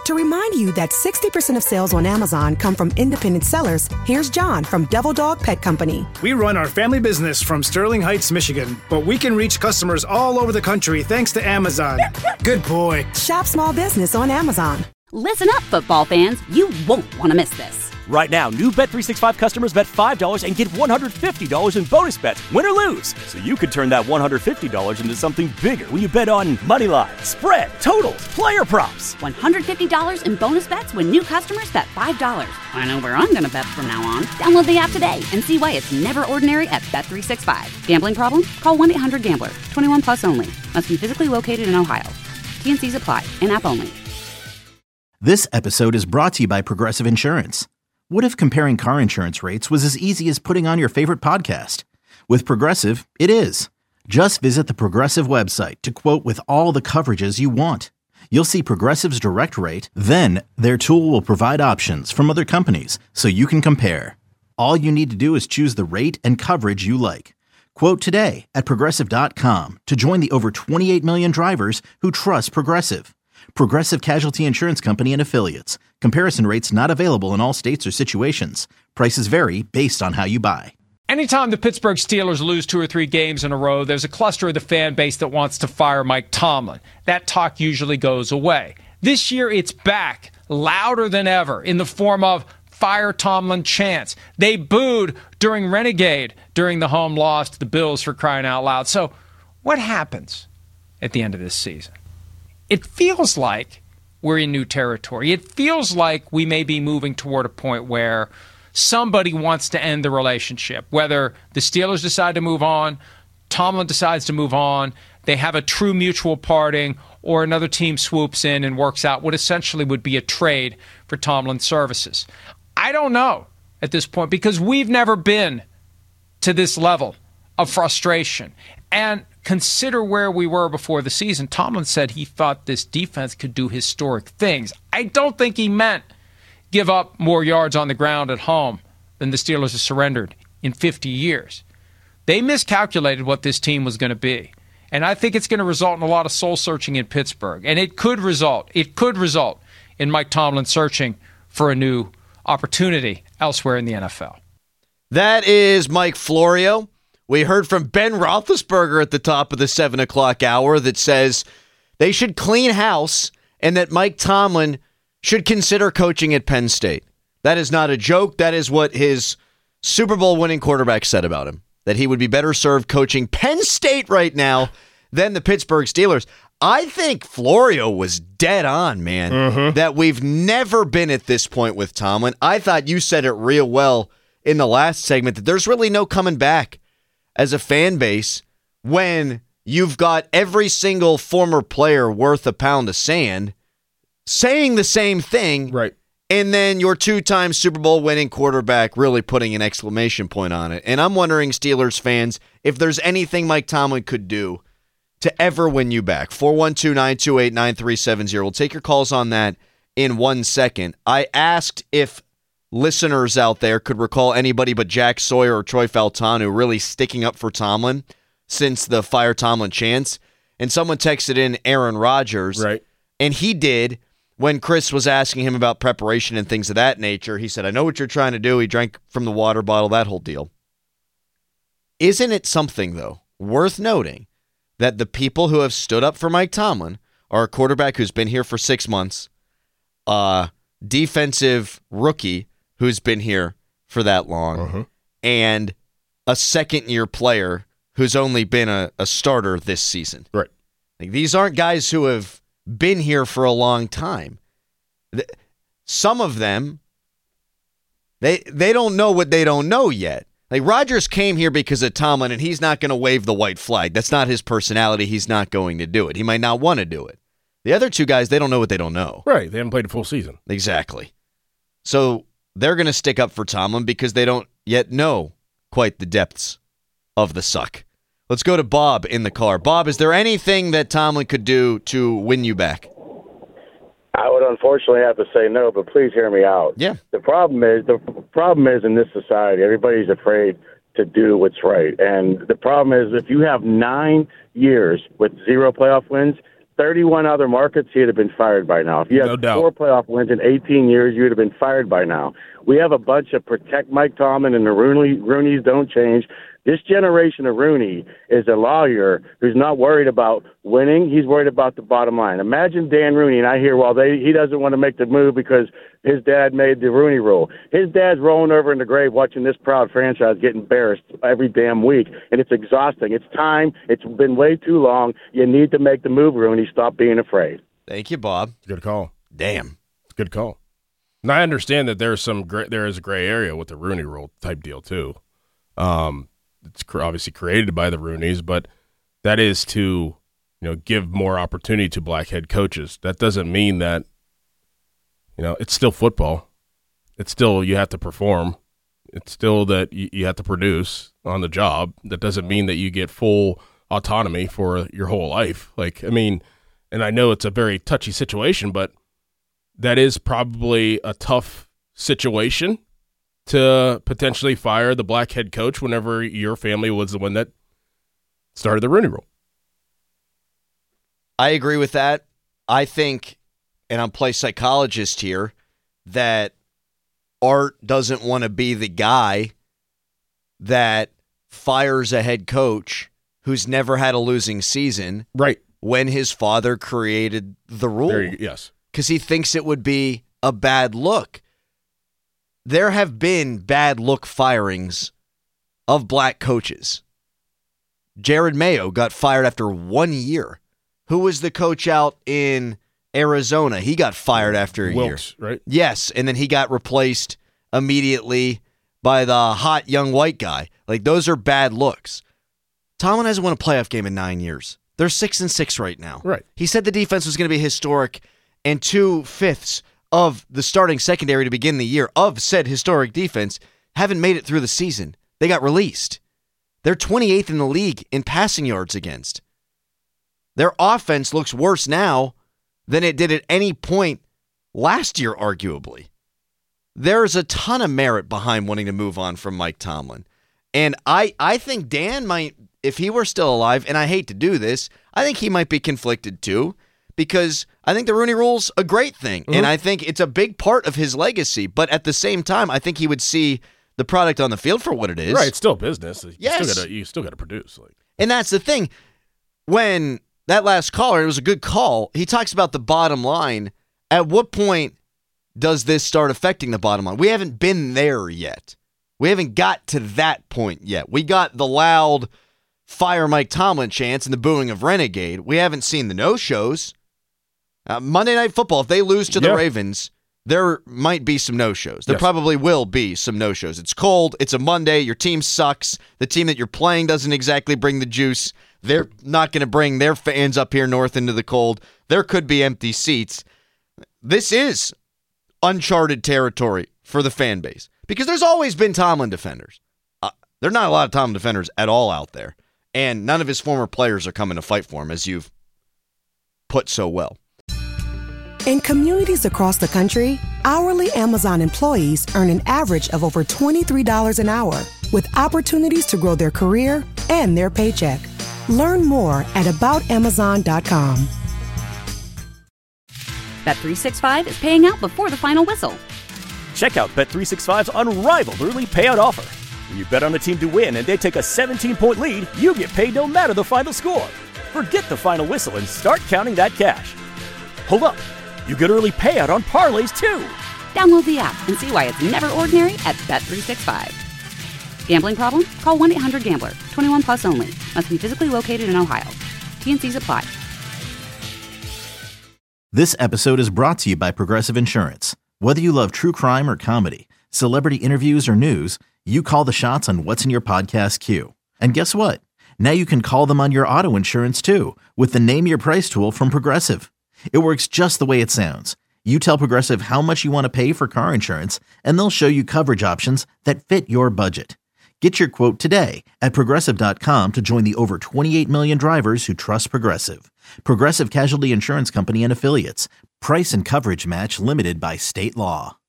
To remind you that 60% of sales on Amazon come from independent sellers, here's John from Devil Dog Pet Company. We run our family business from Sterling Heights, Michigan, but we can reach customers all over the country thanks to Amazon. Good boy. Shop small business on Amazon. Listen up, football fans. You won't want to miss this. Right now, new Bet365 customers bet $5 and get $150 in bonus bets, win or lose. So you could turn that $150 into something bigger when you bet on money line, spread, totals, player props. $150 in bonus bets when new customers bet $5. I know where I'm going to bet from now on. Download the app today and see why it's never ordinary at Bet365. Gambling problem? Call 1-800-GAMBLER. 21 plus only. Must be physically located in Ohio. T&Cs apply. In-app only. This episode is brought to you by Progressive Insurance. What if comparing car insurance rates was as easy as putting on your favorite podcast? With Progressive, it is. Just visit the Progressive website to quote with all the coverages you want. You'll see Progressive's direct rate, then their tool will provide options from other companies so you can compare. All you need to do is choose the rate and coverage you like. Quote today at Progressive.com to join the over 28 million drivers who trust Progressive. Progressive Casualty Insurance Company and Affiliates. Comparison rates not available in all states or situations. Prices vary based on how you buy. Anytime the Pittsburgh Steelers lose 2 or 3 games in a row, there's a cluster of the fan base that wants to fire Mike Tomlin. That talk usually goes away. This year it's back, louder than ever, in the form of Fire Tomlin chants. They booed during Renegade during the home loss to the Bills, for crying out loud. So what happens at the end of this season? It feels like we're in new territory. It feels like we may be moving toward a point where somebody wants to end the relationship. Whether the Steelers decide to move on, Tomlin decides to move on, they have a true mutual parting, or another team swoops in and works out what essentially would be a trade for Tomlin's services. I don't know at this point, because we've never been to this level of frustration. And consider where we were before the season. Tomlin said he thought this defense could do historic things. I don't think he meant give up more yards on the ground at home than the Steelers have surrendered in 50 years. They miscalculated what this team was going to be. And I think it's going to result in a lot of soul searching in Pittsburgh. And it could result in Mike Tomlin searching for a new opportunity elsewhere in the NFL. That is Mike Florio. We heard from Ben Roethlisberger at the top of the 7 o'clock hour that says they should clean house and that Mike Tomlin should consider coaching at Penn State. That is not a joke. That is what his Super Bowl winning quarterback said about him, that he would be better served coaching Penn State right now than the Pittsburgh Steelers. I think Florio was dead on, man, that we've never been at this point with Tomlin. I thought you said it real well in the last segment that there's really no coming back as a fan base when you've got every single former player worth a pound of sand saying the same thing, right? And then your 2-time Super Bowl winning quarterback really putting an exclamation point on it. And I'm wondering, Steelers fans, if there's anything Mike Tomlin could do to ever win you back. 412-928-9370. We'll take your calls on that in 1 second. I asked if listeners out there could recall anybody but Jack Sawyer or Troy Faltanu really sticking up for Tomlin since the Fire Tomlin chants. And someone texted in Aaron Rodgers. Right. And he did when Chris was asking him about preparation and things of that nature. He said, I know what you're trying to do. He drank from the water bottle, that whole deal. Isn't it something, though, worth noting that the people who have stood up for Mike Tomlin are a quarterback who's been here for 6 months, a defensive rookie who's been here for that long, and a second-year player who's only been a starter this season. Right. Like, these aren't guys who have been here for a long time. Some of them, they don't know what they don't know yet. Like, Rodgers came here because of Tomlin, and he's not going to wave the white flag. That's not his personality. He's not going to do it. He might not want to do it. The other two guys, they don't know what they don't know. Right. They haven't played a full season. Exactly. So they're going to stick up for Tomlin because they don't yet know quite the depths of the suck. Let's go to Bob in the car. Bob, is there anything that Tomlin could do to win you back? I would unfortunately have to say no, but please hear me out. Yeah. The problem is in this society, everybody's afraid to do what's right. And the problem is if you have 9 years with 0 playoff wins, 31 other markets, he'd have been fired by now. If you had 4 playoff wins in 18 years, you would have been fired by now. We have a bunch of protect Mike Tomlin, and the Rooneys don't change. This generation of Rooney is a lawyer who's not worried about winning. He's worried about the bottom line. Imagine Dan Rooney, and I hear, he doesn't want to make the move because his dad made the Rooney Rule. His dad's rolling over in the grave watching this proud franchise get embarrassed every damn week, and it's exhausting. It's time. It's been way too long. You need to make the move, Rooney. Stop being afraid. Thank you, Bob. Good call. Damn. Good call. And I understand that there is a gray area with the Rooney Rule type deal, too. It's obviously created by the Rooneys, but that is to, give more opportunity to black head coaches. That doesn't mean that, it's still football. It's still you have to perform. It's still that you have to produce on the job. That doesn't mean that you get full autonomy for your whole life. And I know it's a very touchy situation, but that is probably a tough situation to potentially fire the black head coach whenever your family was the one that started the Rooney Rule. I agree with that. I think, and I'm play psychologist here, that Art doesn't want to be the guy that fires a head coach who's never had a losing season. Right. When his father created the rule. Yes. Because he thinks it would be a bad look. There have been bad look firings of black coaches. Jared Mayo got fired after 1 year. Who was the coach out in Arizona? He got fired after a Wilkes, year. Right? Yes, and then he got replaced immediately by the hot young white guy. Those are bad looks. Tomlin hasn't won a playoff game in 9 years. They're 6-6 right now. Right. He said the defense was going to be historic, and 2/5 of the starting secondary to begin the year of said historic defense haven't made it through the season. They got released. They're 28th in the league in passing yards against. Their offense looks worse now than it did at any point last year, arguably. There's a ton of merit behind wanting to move on from Mike Tomlin. And I think Dan might, if he were still alive, and I hate to do this, I think he might be conflicted too, because I think the Rooney Rule's a great thing, and I think it's a big part of his legacy. But at the same time, I think he would see the product on the field for what it is. Right, it's still business. Yes. You still got to produce. And that's the thing. When that last caller, it was a good call, he talks about the bottom line. At what point does this start affecting the bottom line? We haven't been there yet. We haven't got to that point yet. We got the loud fire Mike Tomlin chants and the booing of Renegade. We haven't seen the no-shows. Monday Night Football, if they lose to the Ravens, there might be some no-shows. There probably will be some no-shows. It's cold. It's a Monday. Your team sucks. The team that you're playing doesn't exactly bring the juice. They're not going to bring their fans up here north into the cold. There could be empty seats. This is uncharted territory for the fan base because there's always been Tomlin defenders. There are not a lot of Tomlin defenders at all out there, and none of his former players are coming to fight for him, as you've put so well. In communities across the country, hourly Amazon employees earn an average of over $23 an hour, with opportunities to grow their career and their paycheck. Learn more at aboutamazon.com. Bet365 is paying out before the final whistle. Check out Bet365's unrivaled early payout offer. When you bet on a team to win and they take a 17-point lead, you get paid no matter the final score. Forget the final whistle and start counting that cash. Hold up. You get early payout on parlays, too. Download the app and see why it's never ordinary at Bet365. Gambling problem? Call 1-800-GAMBLER. 21 plus only. Must be physically located in Ohio. T&Cs apply. This episode is brought to you by Progressive Insurance. Whether you love true crime or comedy, celebrity interviews or news, you call the shots on what's in your podcast queue. And guess what? Now you can call them on your auto insurance, too, with the Name Your Price tool from Progressive. It works just the way it sounds. You tell Progressive how much you want to pay for car insurance, and they'll show you coverage options that fit your budget. Get your quote today at Progressive.com to join the over 28 million drivers who trust Progressive. Progressive Casualty Insurance Company and Affiliates. Price and coverage match limited by state law.